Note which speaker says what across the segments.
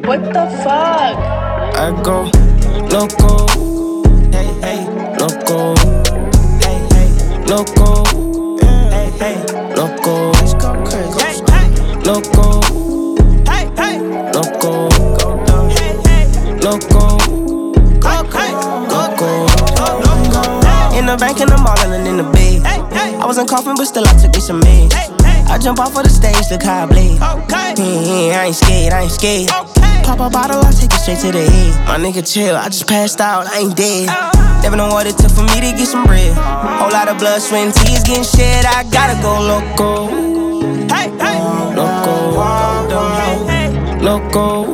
Speaker 1: What the fuck?
Speaker 2: I go loco, hey hey, loco, hey hey, loco, hey hey, loco, let's go crazy, loco, hey hey, loco, hey hey, loco, in the bank and I'm ballin' in the bed. I wasn't coughing, but still I took this a man. I jump off of the stage, look how I bleed. I ain't scared. Pop a bottle, I take it straight to the head. My nigga chill, I just passed out, I ain't dead. Never know what it took for me to get some bread. Whole lot of blood, sweat, and tears getting shed. I gotta go loco. Hey, hey, loco, loco,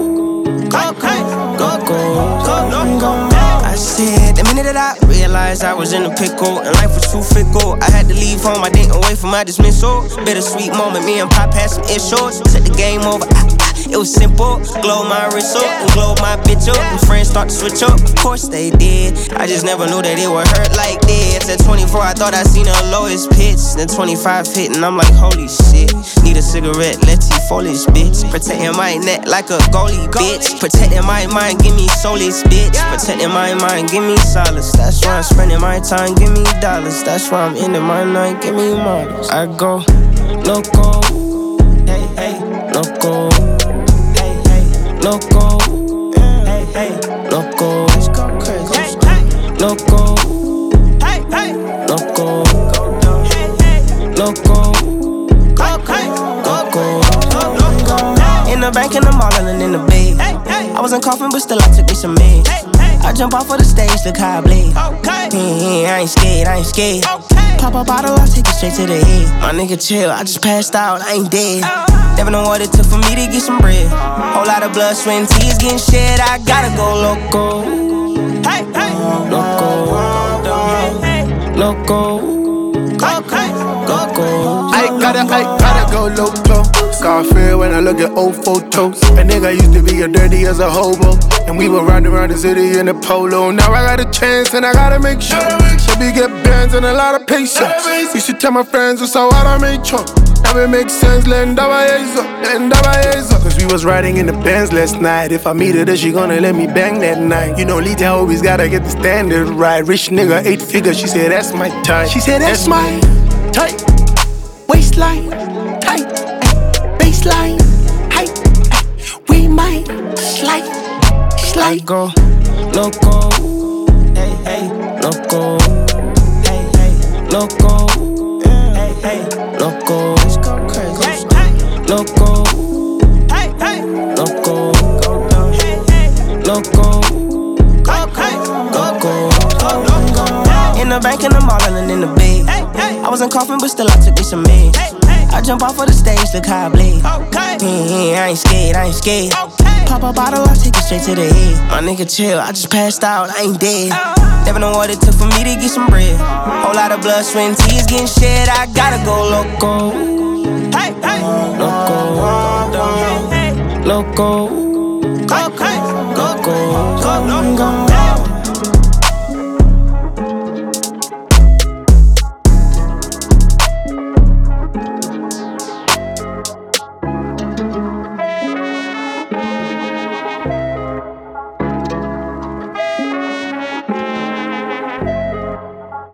Speaker 2: loco. I said, the minute that I realized I was in a pickle and life was too fickle, I had to leave home, I didn't wait for my dismissal. Bittersweet moment, me and Pop had some issues. Set the game over, it was simple. Glow my wrist up and glow my bitch up. And friends start to switch up, of course they did. I just never knew that it would hurt like this. At 24, I thought I seen the lowest pitch. Then 25 hit and I'm like, holy shit. Need a cigarette, let's see foliage, bitch. Protecting my neck like a goalie, bitch. Protecting my mind, give me soulless, bitch. Protecting my mind, give me solace. That's why I'm spending my time, give me dollars. That's why I'm ending my night, give me models. I go loco, hey, hey, loco, hey, hey, loco, hey, hey, loco, let's go crazy, loco, hey, hey, loco, hey, hey, loco, in the bank and I'm ballin' in the bed. I wasn't coughing, but still I took me some meds. I jump off of the stage, look how I bleed. I ain't scared. Pop a bottle, I take it straight to the head. My nigga chill, I just passed out, I ain't dead. Never know what it took for me to get some bread. Whole lot of blood, sweat, and tears getting shed. I gotta go loco. Hey, hey, loco, loco,
Speaker 3: I gotta go loco. Scarface when I look at old photos. A nigga used to be as dirty as a hobo, and we would ride around the city in a polo. Now I got a chance and I gotta make sure. Should get bands and a lot of patience. Used to tell my friends it's how I made chunk. Now it makes sense, lend cause we was riding in the Benz last night. If I meet her, then she gonna let me bang that night. You know, Lita always gotta get the standard right. Rich nigga, 8 figures, she said that's my type. She said that's my type. Waistline, tight, baseline, height. We might slide.
Speaker 2: I go loco, hey, hey, loco, hey, hey, loco, hey, hey, loco, let's go crazy, loco, hey, hey, loco, hey, hey, loco, in the bank and I'm ballin' in the bed. I wasn't coughing, but still I took me some meds. I jump off of the stage, look how I bleed. I ain't scared. Pop a bottle, I take it straight to the head. My nigga chill, I just passed out, I ain't dead. Never know what it took for me to get some bread. Whole lot of blood, sweat, and tears getting shed. I gotta go loco. Hey, hey, loco, loco, loco.